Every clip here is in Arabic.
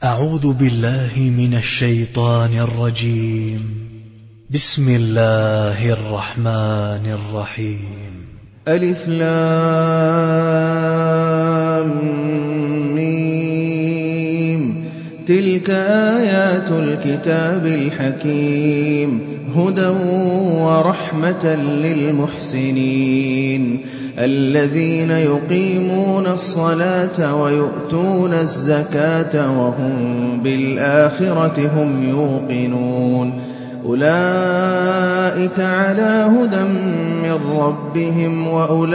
أعوذ بالله من الشيطان الرجيم. بسم الله الرحمن الرحيم. ألف لام ميم. تلك آيات الكتاب الحكيم هدى ورحمة للمحسنين الذين يقيمون الصلاة ويؤتون الزكاة وهم بالآخرة هم يوقنون أولئك على هدى من ربهم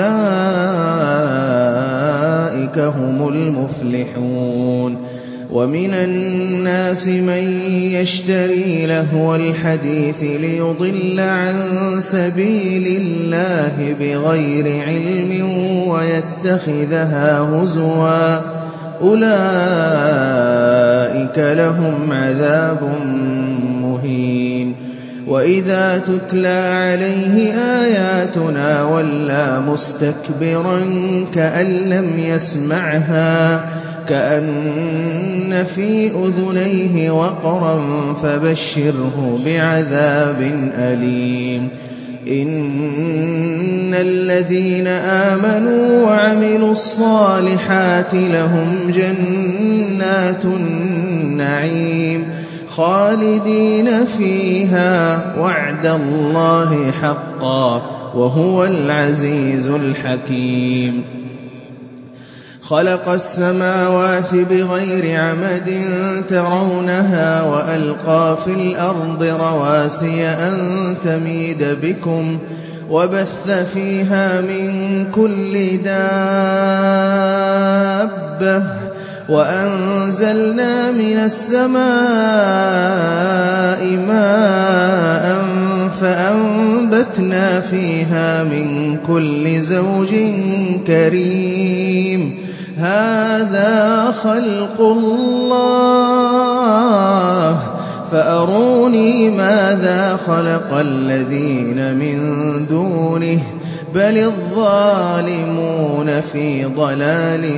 وأولئك هم المفلحون. ومن الناس من يشتري لهو الحديث ليضل عن سبيل الله بغير علم ويتخذها هزوا أولئك لهم عذاب مهين. وإذا تتلى عليه آياتنا ولى مستكبرا كأن لم يسمعها كأن في أذنيه وقرا فبشره بعذاب أليم. إن الذين آمنوا وعملوا الصالحات لهم جنات النعيم خالدين فيها وعد الله حقا وهو العزيز الحكيم. خلق السماوات بغير عمد ترونها وألقى في الأرض رواسي أن تميد بكم وبث فيها من كل دابة وأنزلنا من السماء ماء فأنبتنا فيها من كل زوج كريم. هذا خلق الله فأروني ماذا خلق الذين من دونه بل الظالمون في ضلال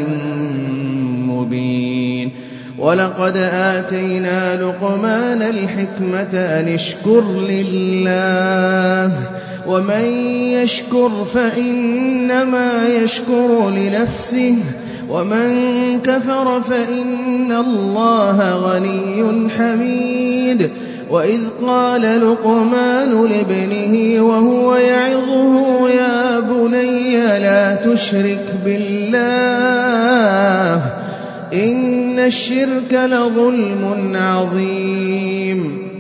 مبين. ولقد آتينا لقمان الحكمة أن اشكر لله ومن يشكر فإنما يشكر لنفسه ومن كفر فإن الله غني حميد. وإذ قال لقمان لابنه وهو يعظه يا بني لا تشرك بالله إن الشرك لظلم عظيم.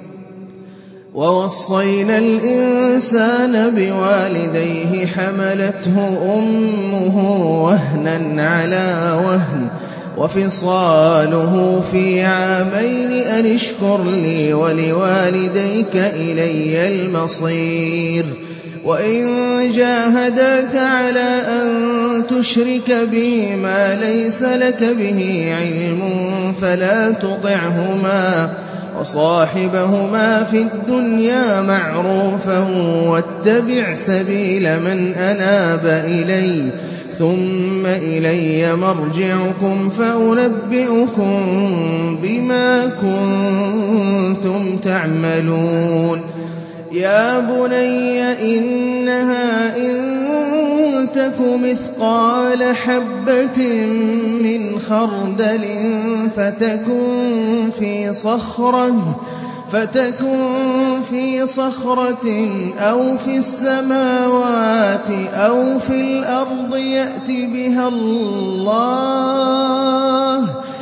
ووصينا الإنسان بوالديه حملته أمه وهنا على وهن وفصاله في عامين أن اشكر لي ولوالديك إلي المصير. وإن جاهداك على أن تشرك بي ما ليس لك به علم فلا تطعهما وصاحبهما في الدنيا معروفا واتبع سبيل من أناب إلي ثم إلي مرجعكم فأنبئكم بما كنتم تعملون. يا بني إنها إن تك مثقال حبة من خردل فتكن في صخرة أو في السماوات أو في الأرض يأت بها الله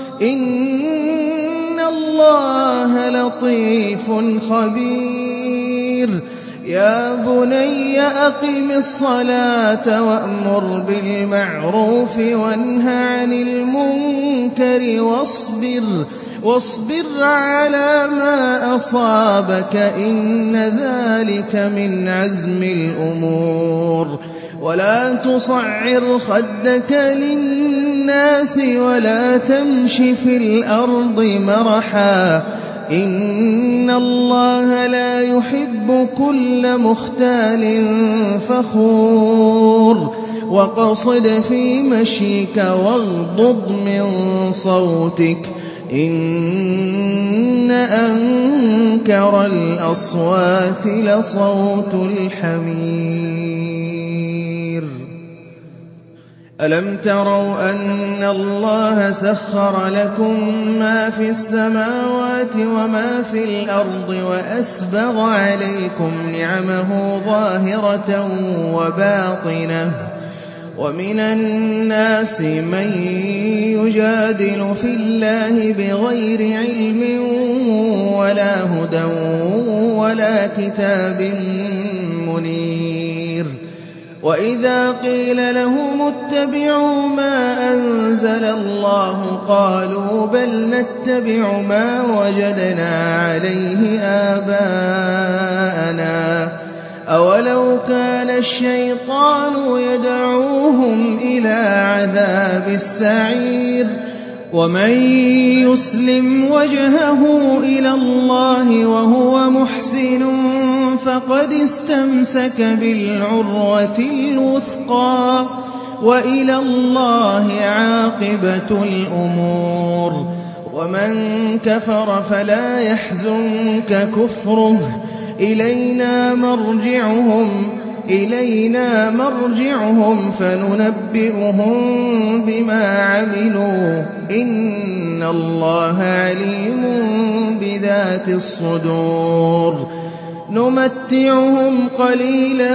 إن الله لطيف خبير. يا بني أقم الصلاة وأمر بالمعروف وانه عن المنكر واصبر على ما أصابك إن ذلك من عزم الأمور. ولا تصعر خدك للناس ولا تمش في الأرض مرحا إن الله لا يحب كل مختال فخور. وقصد في مشيك واغضض من صوتك إِنَّ أَنكَرَ الْأَصْوَاتِ لَصَوْتُ الْحَمِيرِ أَلَمْ تَرَوْا أَنَّ اللَّهَ سَخَّرَ لَكُم مَّا فِي السَّمَاوَاتِ وَمَا فِي الْأَرْضِ وَأَسْبَغَ عَلَيْكُمْ نِعَمَهُ ظَاهِرَةً وَبَاطِنَةً وَمِنَ النَّاسِ مَن يُجَادِلُ فِي اللَّهِ بِغَيْرِ عِلْمٍ وَلَا هُدًى وَلَا كِتَابٍ مُّنِيرٍ وَإِذَا قِيلَ لَهُمُ اتَّبِعُوا مَا أَنزَلَ اللَّهُ قَالُوا بَلْ نَتَّبِعُ مَا وَجَدْنَا عَلَيْهِ آبَاءَنَا ۚ أَوَلَوْ كَانَ الشَّيْطَانُ يَدْعُوهُمْ إِلَىٰ عَذَابِ السَّعِيرِ وَمَن يُسْلِمْ وَجْهَهُ إِلَى اللَّهِ وَهُوَ مُحْسِنٌ فَقَدِ اسْتَمْسَكَ بِالْعُرْوَةِ الْوُثْقَىٰ وَإِلَى اللَّهِ عَاقِبَةُ الْأُمُورِ وَمَن كَفَرَ فَلَا يَحْزُنكَ كُفْرُهُ إِلَيْنَا مَرْجِعُهُمْ فَنُنَبِّئُهُم بِمَا عَمِلُوا ۚ إِنَّ اللَّهَ عَلِيمٌ بِذَاتِ الصُّدُورِ نُمَتِّعُهُمْ قَلِيلًا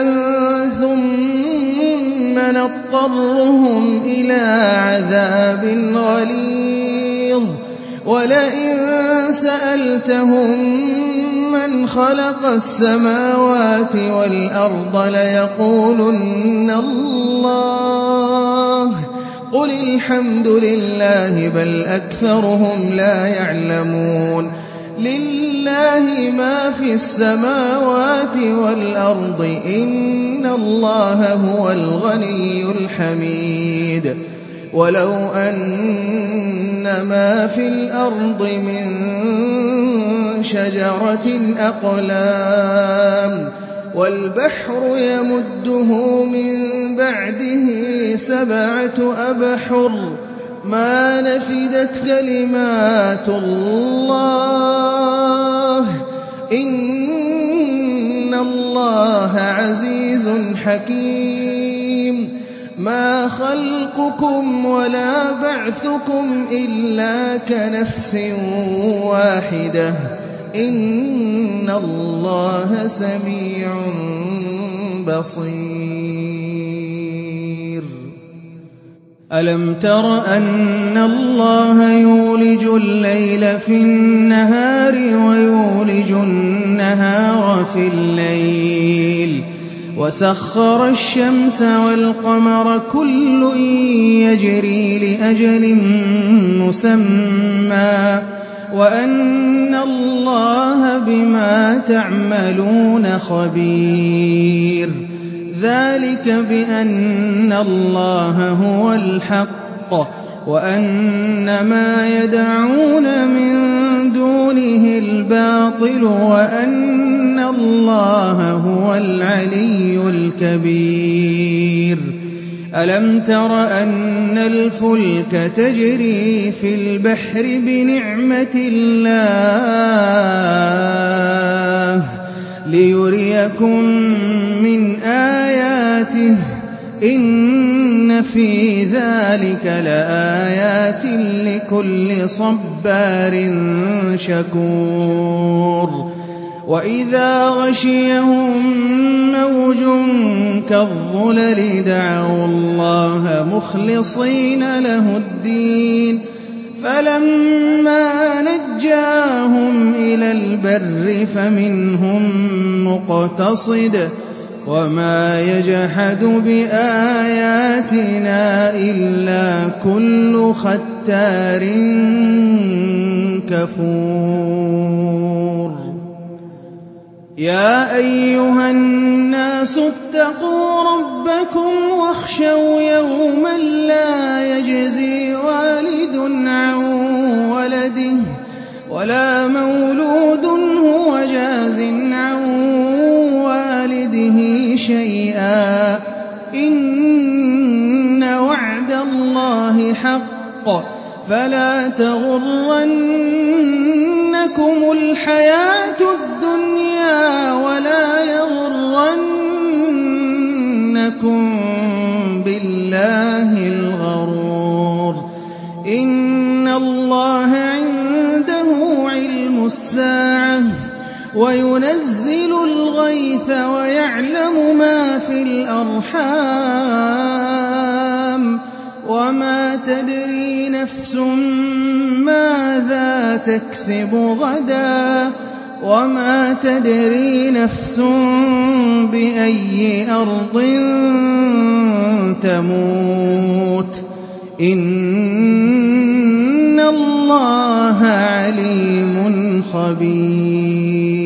ثُمَّ نَضْطَرُّهُمْ إِلَىٰ عَذَابٍ غَلِيظٍ وَلَئِن سَأَلْتَهُم مَّنْ خَلَقَ السَّمَاوَاتِ وَالْأَرْضَ لَيَقُولُنَّ اللَّهُ ۚ قُلِ الْحَمْدُ لِلَّهِ بَلْ أَكْثَرُهُمْ لَا يَعْلَمُونَ لِلَّهِ مَا فِي السَّمَاوَاتِ وَالْأَرْضِ ۚ إِنَّ اللَّهَ هُوَ الْغَنِيُّ الْحَمِيدُ وَلَوْ أَنَّ مَا فِي الْأَرْضِ مِن شَجَرَةٍ أَقْلَامٌ وَالْبَحْرُ يَمُدُّهُ مِن بَعْدِهِ 7 أَبْحُرٍ مَّا نَفِدَتْ كَلِمَاتُ اللَّهِ ۗ إِنَّ اللَّهَ عَزِيزٌ حَكِيمٌ مَا خَلْقُكُمْ وَلَا بَعْثُكُمْ إِلَّا كَنَفْسٍ وَاحِدَةٍ ۗ إِنَّ اللَّهَ سَمِيعٌ بَصِيرٌ أَلَمْ تَرَ أَنَّ اللَّهَ يُولِجُ اللَّيْلَ فِي النَّهَارِ وَيُولِجُ النَّهَارَ فِي اللَّيْلِ وَسَخَّرَ الشَّمْسَ وَالْقَمَرَ كُلٌّ يَجْرِي لِأَجَلٍ مُّسَمًّى وَأَنَّ اللَّهَ بِمَا تَعْمَلُونَ خَبِيرٌ ذَٰلِكَ بِأَنَّ اللَّهَ هُوَ الْحَقُّ وَأَنَّ مَا يَدْعُونَ مِن دُونِهِ الْبَاطِلُ وَأَنَّ اللَّهَ هُوَ الْعَلِيُّ الْكَبِيرُ أَلَمْ تَرَ أَنَّ الْفُلْكَ تَجْرِي فِي الْبَحْرِ بِنِعْمَتِ اللَّهِ لِيُرِيَكُم مِّنْ آيَاتِهِ ۚ إِنَّ فِي ذَٰلِكَ لَآيَاتٍ لِّكُلِّ صَبَّارٍ شَكُورٍ وَإِذَا غَشِيَهُم مَّوْجٌ كَالظُّلَلِ دَعَوُا اللَّهَ مُخْلِصِينَ لَهُ الدِّينَ فَلَمَّا نَجَّاهُمْ إِلَى الْبَرِّ فَمِنْهُم مُّقْتَصِدٌ ۚ وَمَا يَجْحَدُ بِآيَاتِنَا إِلَّا كُلُّ خَتَّارٍ كَفُورٍ يَا أَيُّهَا النَّاسُ اتَّقُوا رَبَّكُمْ وَاخْشَوْا يَوْمًا لَّا يَجْزِي وَالِدٌ عَن وَلَدِهِ وَلَا مَوْلُودٌ هُوَ جَازٍ عَن وَالِدِهِ شَيْئًا ۚ إِنَّ وَعْدَ اللَّهِ حَقٌّ فلا تغرنكم الحياة الدنيا ولا يغرنكم بالله الغرور إن الله عنده علم الساعة وينزل الغيث ويعلم ما في الأرحام وما تدري نفس ماذا تكسب غدا وما تدري نفس بأي أرض تموت إن الله عليم خبير